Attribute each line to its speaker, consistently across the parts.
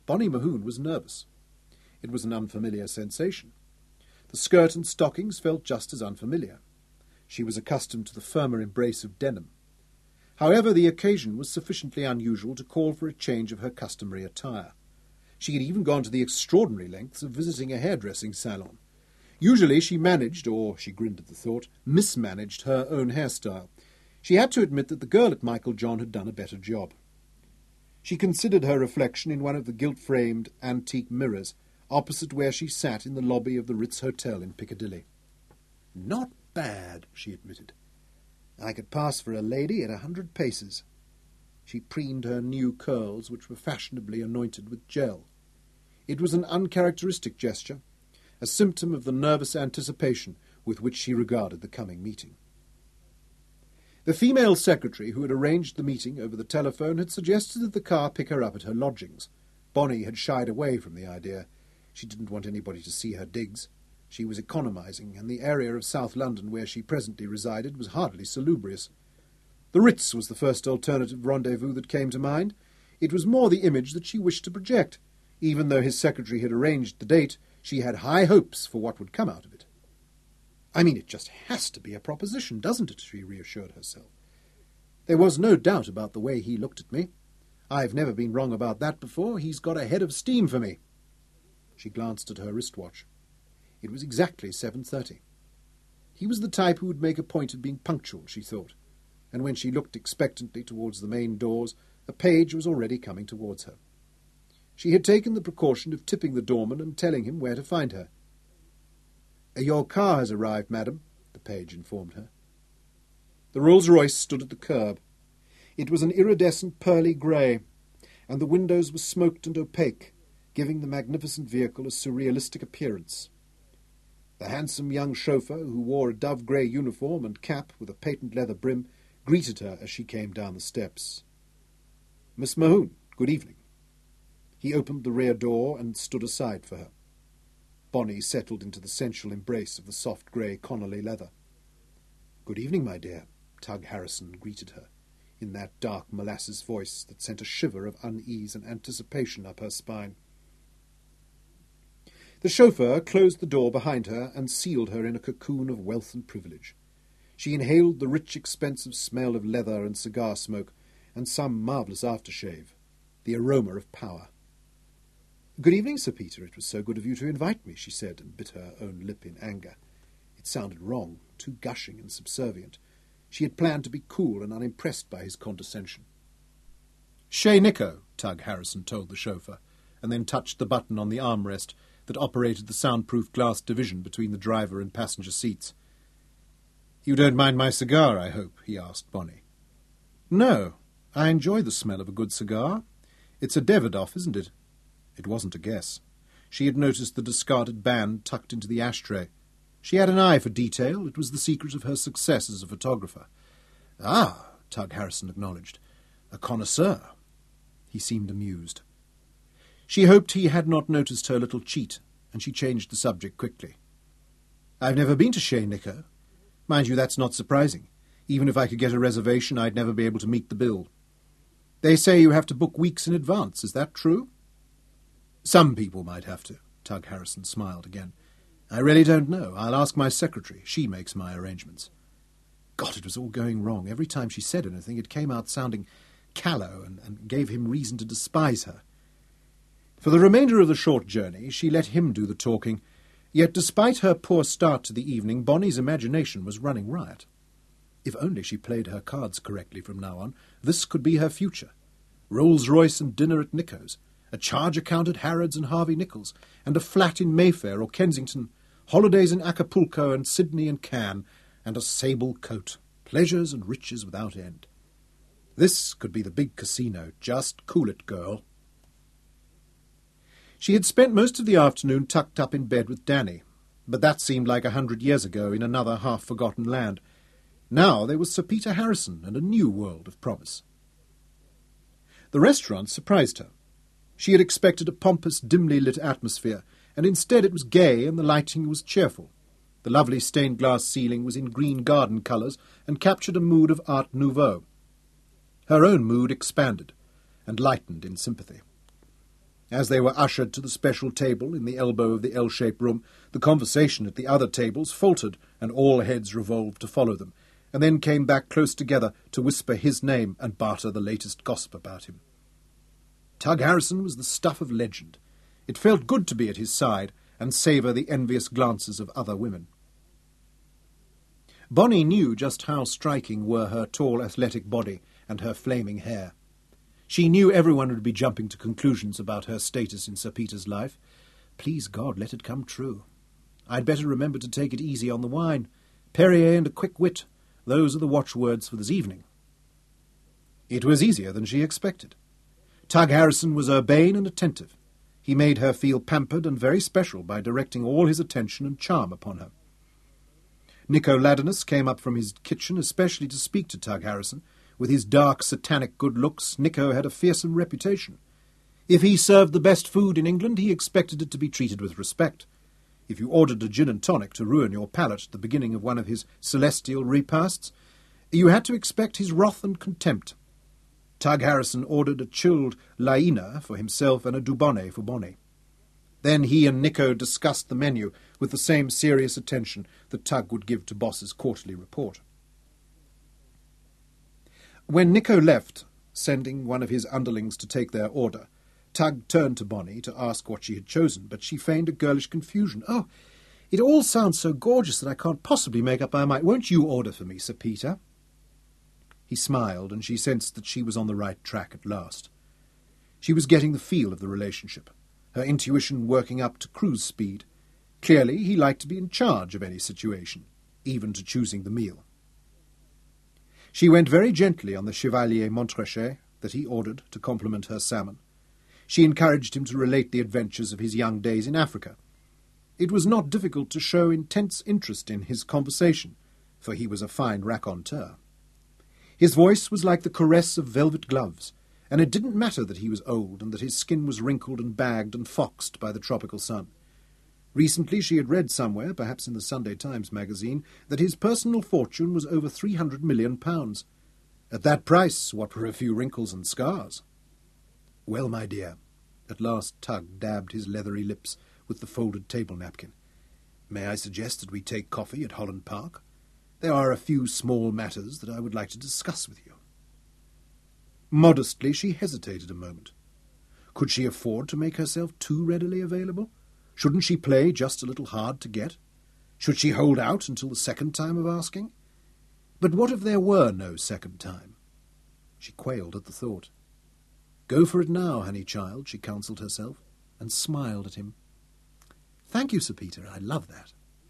Speaker 1: Bonnie Mahoon was nervous. It was an unfamiliar sensation. The skirt and stockings felt just as unfamiliar. She was accustomed to the firmer embrace of denim. However, the occasion was sufficiently unusual to call for a change of her customary attire. She had even gone to the extraordinary lengths of visiting a hairdressing salon. Usually she managed, or she grinned at the thought, mismanaged her own hairstyle. She had to admit that the girl at Michael John had done a better job. She considered her reflection in one of the gilt-framed antique mirrors, opposite where she sat in the lobby of the Ritz Hotel in Piccadilly. "Not bad," she admitted. "I could pass for a lady at 100 paces. She preened her new curls, which were fashionably anointed with gel. It was an uncharacteristic gesture, a symptom of the nervous anticipation with which she regarded the coming meeting. The female secretary who had arranged the meeting over the telephone had suggested that the car pick her up at her lodgings. Bonnie had shied away from the idea. She didn't want anybody to see her digs. She was economizing, and the area of South London where she presently resided was hardly salubrious. The Ritz was the first alternative rendezvous that came to mind. It was more the image that she wished to project. Even though his secretary had arranged the date, she had high hopes for what would come out of it. "I mean, it just has to be a proposition, doesn't it?" she reassured herself. "There was no doubt about the way he looked at me. I've never been wrong about that before. He's got a head of steam for me." She glanced at her wristwatch. It was exactly 7:30. He was the type who would make a point of being punctual, she thought, and when she looked expectantly towards the main doors, a page was already coming towards her. She had taken the precaution of tipping the doorman and telling him where to find her. "Your car has arrived, madam," the page informed her. The Rolls-Royce stood at the curb. It was an iridescent pearly grey, and the windows were smoked and opaque, giving the magnificent vehicle a surrealistic appearance. The handsome young chauffeur, who wore a dove-grey uniform and cap with a patent leather brim, greeted her as she came down the steps. "Miss Mahoon, good evening." He opened the rear door and stood aside for her. Bonnie settled into the sensual embrace of the soft grey Connolly leather. "Good evening, my dear," Tug Harrison greeted her, in that dark molasses voice that sent a shiver of unease and anticipation up her spine. The chauffeur closed the door behind her and sealed her in a cocoon of wealth and privilege. She inhaled the rich, expensive smell of leather and cigar smoke, and some marvellous aftershave, the aroma of power. "Good evening, Sir Peter. It was so good of you to invite me," she said, and bit her own lip in anger. It sounded wrong, too gushing and subservient. She had planned to be cool and unimpressed by his condescension. "Chez Nico," Tug Harrison told the chauffeur, and then touched the button on the armrest that operated the soundproof glass division between the driver and passenger seats. "You don't mind my cigar, I hope?" he asked Bonnie. "No. I enjoy the smell of a good cigar. It's a Davidoff, isn't it?" It wasn't a guess. She had noticed the discarded band tucked into the ashtray. She had an eye for detail. It was the secret of her success as a photographer. "Ah," Tug Harrison acknowledged. "A connoisseur." He seemed amused. She hoped he had not noticed her little cheat, and she changed the subject quickly. "I've never been to Chez Nico. Mind you, that's not surprising. Even if I could get a reservation, I'd never be able to meet the bill. They say you have to book weeks in advance. Is that true?" "Some people might have to," Tug Harrison smiled again. "I really don't know. I'll ask my secretary. She makes my arrangements." God, it was all going wrong. Every time she said anything, it came out sounding callow and gave him reason to despise her. For the remainder of the short journey, she let him do the talking, yet despite her poor start to the evening, Bonnie's imagination was running riot. If only she played her cards correctly from now on, this could be her future. Rolls-Royce and dinner at Nico's, a charge account at Harrods and Harvey Nichols, and a flat in Mayfair or Kensington, holidays in Acapulco and Sydney and Cannes, and a sable coat, pleasures and riches without end. This could be the big casino. Just cool it, girl. She had spent most of the afternoon tucked up in bed with Danny, but that seemed like 100 years ago in another half-forgotten land. Now there was Sir Peter Harrison and a new world of promise. The restaurant surprised her. She had expected a pompous, dimly lit atmosphere, and instead it was gay and the lighting was cheerful. The lovely stained-glass ceiling was in green garden colours and captured a mood of Art Nouveau. Her own mood expanded and lightened in sympathy. As they were ushered to the special table in the elbow of the L-shaped room, the conversation at the other tables faltered, and all heads revolved to follow them, and then came back close together to whisper his name and barter the latest gossip about him. Tug Harrison was the stuff of legend. It felt good to be at his side and savour the envious glances of other women. Bonny knew just how striking were her tall, athletic body and her flaming hair. She knew everyone would be jumping to conclusions about her status in Sir Peter's life. Please God, let it come true. I'd better remember to take it easy on the wine. Perrier and a quick wit, those are the watchwords for this evening. It was easier than she expected. Tug Harrison was urbane and attentive. He made her feel pampered and very special by directing all his attention and charm upon her. Nico Ladanus came up from his kitchen especially to speak to Tug Harrison. With his dark, satanic good looks, Nico had a fearsome reputation. If he served the best food in England, he expected it to be treated with respect. If you ordered a gin and tonic to ruin your palate at the beginning of one of his celestial repasts, you had to expect his wrath and contempt. Tug Harrison ordered a chilled laina for himself and a dubonnet for Bonny. Then he and Nico discussed the menu with the same serious attention that Tug would give to Boss's quarterly report. When Nico left, sending one of his underlings to take their order, Tug turned to Bonny to ask what she had chosen, but she feigned a girlish confusion. "Oh, it all sounds so gorgeous that I can't possibly make up my mind. Won't you order for me, Sir Peter?" He smiled, and she sensed that she was on the right track at last. She was getting the feel of the relationship, her intuition working up to cruise speed. Clearly, he liked to be in charge of any situation, even to choosing the meal. She went very gently on the Chevalier Montrachet that he ordered to compliment her salmon. She encouraged him to relate the adventures of his young days in Africa. It was not difficult to show intense interest in his conversation, for he was a fine raconteur. His voice was like the caress of velvet gloves, and it didn't matter that he was old and that his skin was wrinkled and bagged and foxed by the tropical sun. Recently she had read somewhere, perhaps in the Sunday Times magazine, that his personal fortune was over £300 million. At that price, what were a few wrinkles and scars? "Well, my dear," at last Tug dabbed his leathery lips with the folded table napkin, "may I suggest that we take coffee at Holland Park? There are a few small matters that I would like to discuss with you." Modestly she hesitated a moment. Could she afford to make herself too readily available? Shouldn't she play just a little hard to get? Should she hold out until the second time of asking? But what if there were no second time? She quailed at the thought. "Go for it now, honey child," she counselled herself, and smiled at him. "Thank you, Sir Peter, I love that."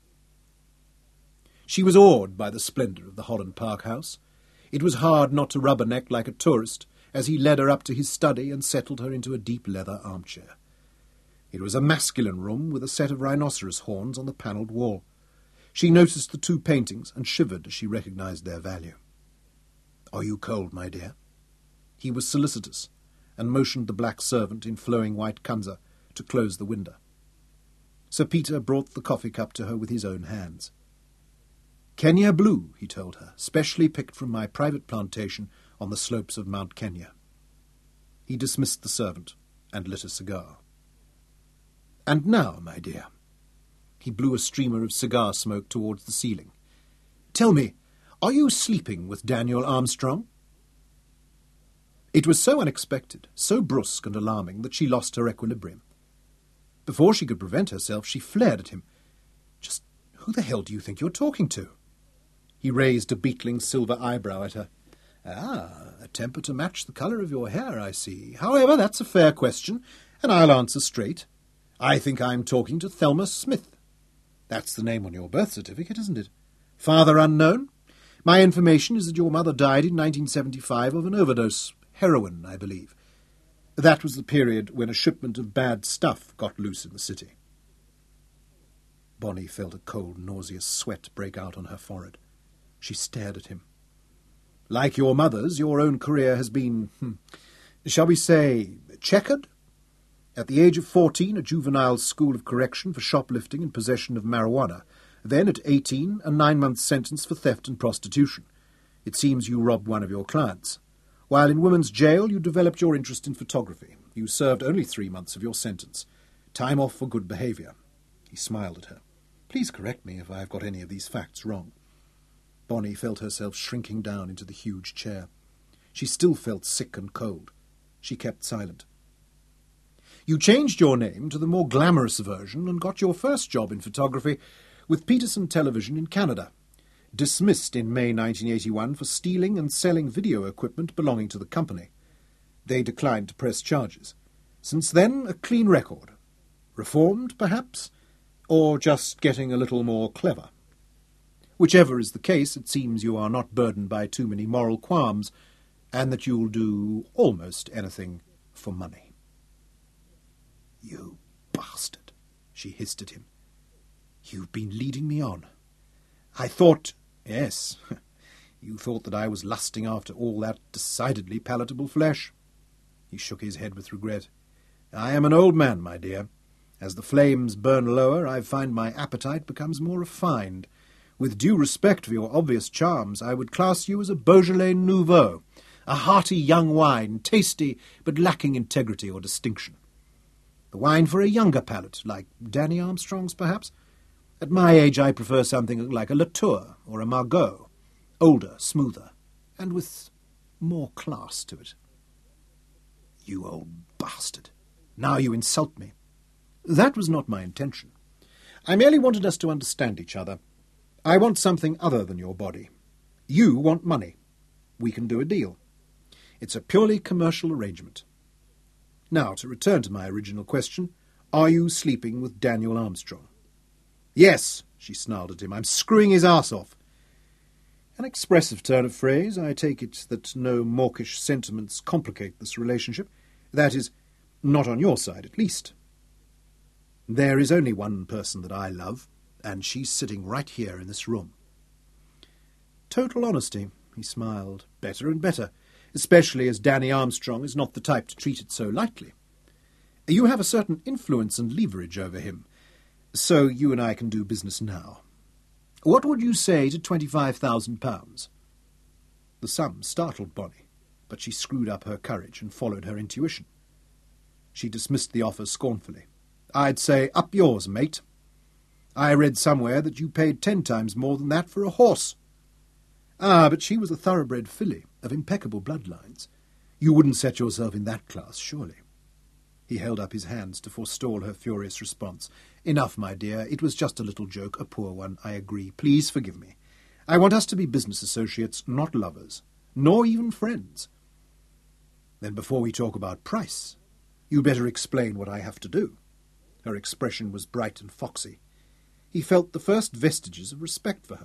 Speaker 1: She was awed by the splendour of the Holland Park house. It was hard not to rubberneck like a tourist as he led her up to his study and settled her into a deep leather armchair. It was a masculine room with a set of rhinoceros horns on the panelled wall. She noticed the two paintings and shivered as she recognised their value. "Are you cold, my dear?" He was solicitous, and motioned the black servant in flowing white kanza to close the window. Sir Peter brought the coffee cup to her with his own hands. "Kenya blue," he told her, "specially picked from my private plantation on the slopes of Mount Kenya." He dismissed the servant and lit a cigar. "And now, my dear," he blew a streamer of cigar smoke towards the ceiling, "tell me, are you sleeping with Daniel Armstrong?" It was so unexpected, so brusque and alarming that she lost her equilibrium. Before she could prevent herself, she flared at him. "Just who the hell do you think you're talking to?" He raised a beetling silver eyebrow at her. "Ah, a temper to match the colour of your hair, I see. However, that's a fair question, and I'll answer straight. I think I'm talking to Thelma Smith. That's the name on your birth certificate, isn't it? Father unknown? My information is that your mother died in 1975 of an overdose. Heroin, I believe. That was the period when a shipment of bad stuff got loose in the city." Bonny felt a cold, nauseous sweat break out on her forehead. She stared at him. "Like your mother's, your own career has been, shall we say, checkered? At the age of 14, a juvenile school of correction for shoplifting and possession of marijuana. Then, at 18, a 9-month sentence for theft and prostitution. It seems you robbed one of your clients. While in women's jail, you developed your interest in photography. You served only 3 months of your sentence. Time off for good behaviour. He smiled at her. Please correct me if I have got any of these facts wrong. Bonnie felt herself shrinking down into the huge chair. She still felt sick and cold. She kept silent. You changed your name to the more glamorous version and got your first job in photography with Peterson Television in Canada. Dismissed in May 1981 for stealing and selling video equipment belonging to the company. They declined to press charges. Since then, a clean record. Reformed, perhaps? Or just getting a little more clever? Whichever is the case, it seems you are not burdened by too many moral qualms, and that you'll do almost anything for money. You bastard, she hissed at him. You've been leading me on. I thought... Yes, you thought that I was lusting after all that decidedly palatable flesh. He shook his head with regret. I am an old man, my dear. As the flames burn lower, I find my appetite becomes more refined. With due respect for your obvious charms, I would class you as a Beaujolais Nouveau, a hearty young wine, tasty but lacking integrity or distinction. The wine for a younger palate, like Danny Armstrong's, perhaps. At my age, I prefer something like a Latour or a Margaux, older, smoother, and with more class to it. You old bastard. Now you insult me. That was not my intention. I merely wanted us to understand each other. I want something other than your body. You want money. We can do a deal. It's a purely commercial arrangement. Now, to return to my original question, are you sleeping with Daniel Armstrong? Yes, she snarled at him. I'm screwing his arse off. An expressive turn of phrase. I take it that no mawkish sentiments complicate this relationship. That is, not on your side, at least. There is only one person that I love, and she's sitting right here in this room. Total honesty, he smiled. Better and better, especially as Danny Armstrong is not the type to treat it so lightly. You have a certain influence and leverage over him, so you and I can do business now. What would you say to £25,000? The sum startled Bonnie, but she screwed up her courage and followed her intuition. She dismissed the offer scornfully. I'd say, up yours, mate. I read somewhere that you paid 10 times more than that for a horse. Ah, but she was a thoroughbred filly, of impeccable bloodlines. You wouldn't set yourself in that class, surely. He held up his hands to forestall her furious response. Enough, my dear. It was just a little joke, a poor one, I agree. Please forgive me. I want us to be business associates, not lovers, nor even friends. Then before we talk about price, you better explain what I have to do. Her expression was bright and foxy. He felt the first vestiges of respect for her.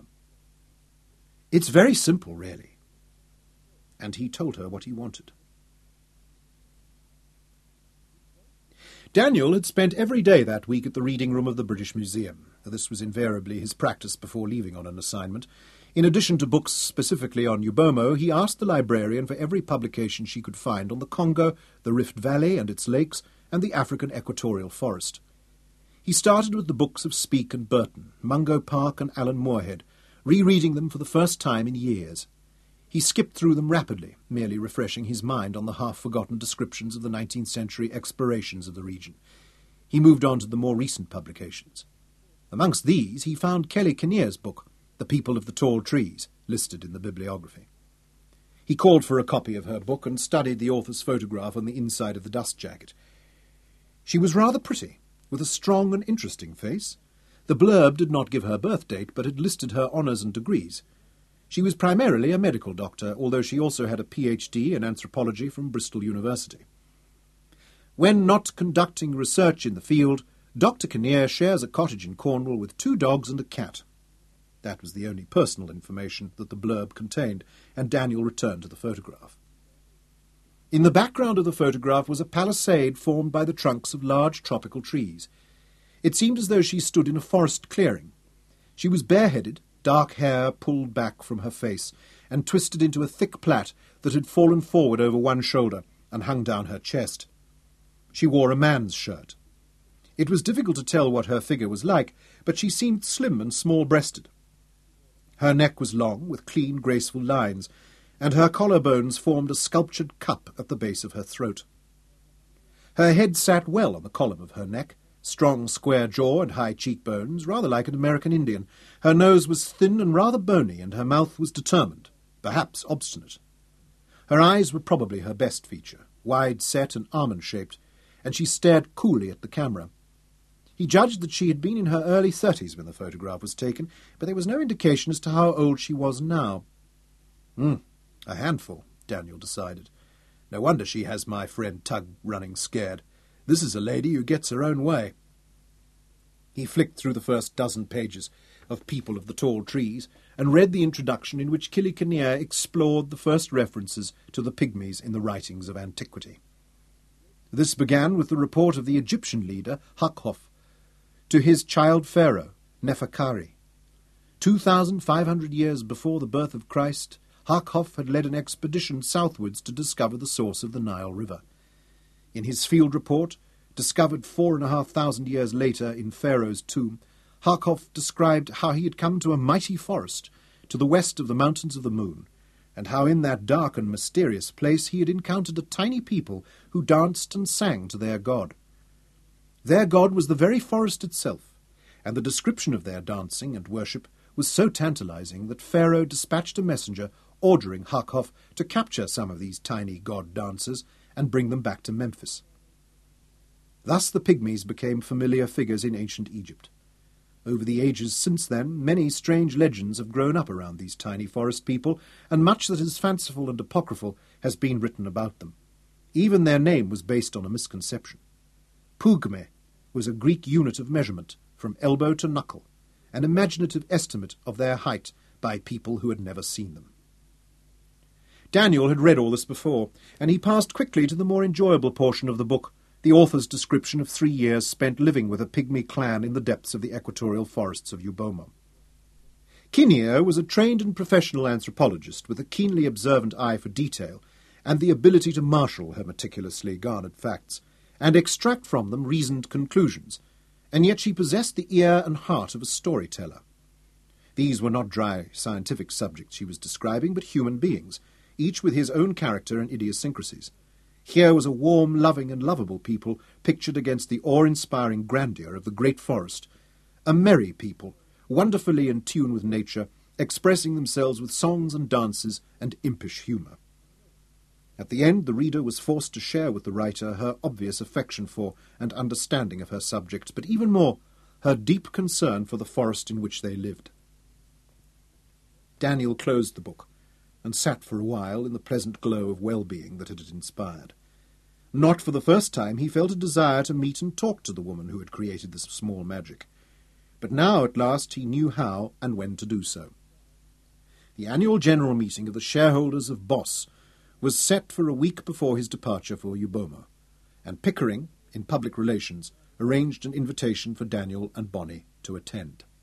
Speaker 1: It's very simple, really. And he told her what he wanted. Daniel had spent every day that week at the reading room of the British Museum. This was invariably his practice before leaving on an assignment. In addition to books specifically on Ubomo, he asked the librarian for every publication she could find on the Congo, the Rift Valley and its lakes, and the African equatorial forest. He started with the books of Speke and Burton, Mungo Park and Alan Moorhead, rereading them for the first time in years. He skipped through them rapidly, merely refreshing his mind on the half-forgotten descriptions of the 19th century explorations of the region. He moved on to the more recent publications. Amongst these he found Kelly Kinnear's book, The People of the Tall Trees, listed in the bibliography. He called for a copy of her book and studied the author's photograph on the inside of the dust jacket. She was rather pretty, with a strong and interesting face. The blurb did not give her birth date, but it listed her honours and degrees. She was primarily a medical doctor, although she also had a PhD in anthropology from Bristol University. When not conducting research in the field, Dr. Kinnear shares a cottage in Cornwall with 2 dogs and a cat. That was the only personal information that the blurb contained, and Daniel returned to the photograph. In the background of the photograph was a palisade formed by the trunks of large tropical trees. It seemed as though she stood in a forest clearing. She was bareheaded, dark hair pulled back from her face, and twisted into a thick plait that had fallen forward over one shoulder and hung down her chest. She wore a man's shirt. It was difficult to tell what her figure was like, but she seemed slim and small-breasted. Her neck was long, with clean, graceful lines, and her collarbones formed a sculptured cup at the base of her throat. Her head sat well on the column of her neck, strong square jaw and high cheekbones, rather like an American Indian. Her nose was thin and rather bony, and her mouth was determined, perhaps obstinate. Her eyes were probably her best feature, wide-set and almond-shaped, and she stared coolly at the camera. He judged that she had been in her early 30s when the photograph was taken, but there was no indication as to how old she was now. A handful, Daniel decided. No wonder she has my friend Tug running scared. This is a lady who gets her own way. He flicked through the first dozen pages of People of the Tall Trees and read the introduction in which Killy Kinnear explored the first references to the pygmies in the writings of antiquity. This began with the report of the Egyptian leader, Hakhov, to his child Pharaoh, Neferkari. 2,500 years before the birth of Christ, Hakhov had led an expedition southwards to discover the source of the Nile River. In his field report, discovered 4,500 years later in Pharaoh's tomb, Hakhov described how he had come to a mighty forest to the west of the Mountains of the Moon, and how in that dark and mysterious place he had encountered a tiny people who danced and sang to their god. Their god was the very forest itself, and the description of their dancing and worship was so tantalizing that Pharaoh dispatched a messenger ordering Hakhov to capture some of these tiny god-dancers and bring them back to Memphis. Thus the pygmies became familiar figures in ancient Egypt. Over the ages since then, many strange legends have grown up around these tiny forest people, and much that is fanciful and apocryphal has been written about them. Even their name was based on a misconception. Pygme was a Greek unit of measurement, from elbow to knuckle, an imaginative estimate of their height by people who had never seen them. Daniel had read all this before, and he passed quickly to the more enjoyable portion of the book, the author's description of 3 years spent living with a pygmy clan in the depths of the equatorial forests of Euboea. Kinnear was a trained and professional anthropologist with a keenly observant eye for detail and the ability to marshal her meticulously garnered facts and extract from them reasoned conclusions, and yet she possessed the ear and heart of a storyteller. These were not dry scientific subjects she was describing, but human beings, each with his own character and idiosyncrasies. Here was a warm, loving, and lovable people pictured against the awe-inspiring grandeur of the great forest, a merry people, wonderfully in tune with nature, expressing themselves with songs and dances and impish humour. At the end, the reader was forced to share with the writer her obvious affection for and understanding of her subject, but even more, her deep concern for the forest in which they lived. Daniel closed the book and sat for a while in the pleasant glow of well-being that it had inspired. Not for the first time he felt a desire to meet and talk to the woman who had created this small magic. But now at last he knew how and when to do so. The annual general meeting of the shareholders of Boss was set for a week before his departure for Euboea, and Pickering, in public relations, arranged an invitation for Daniel and Bonnie to attend.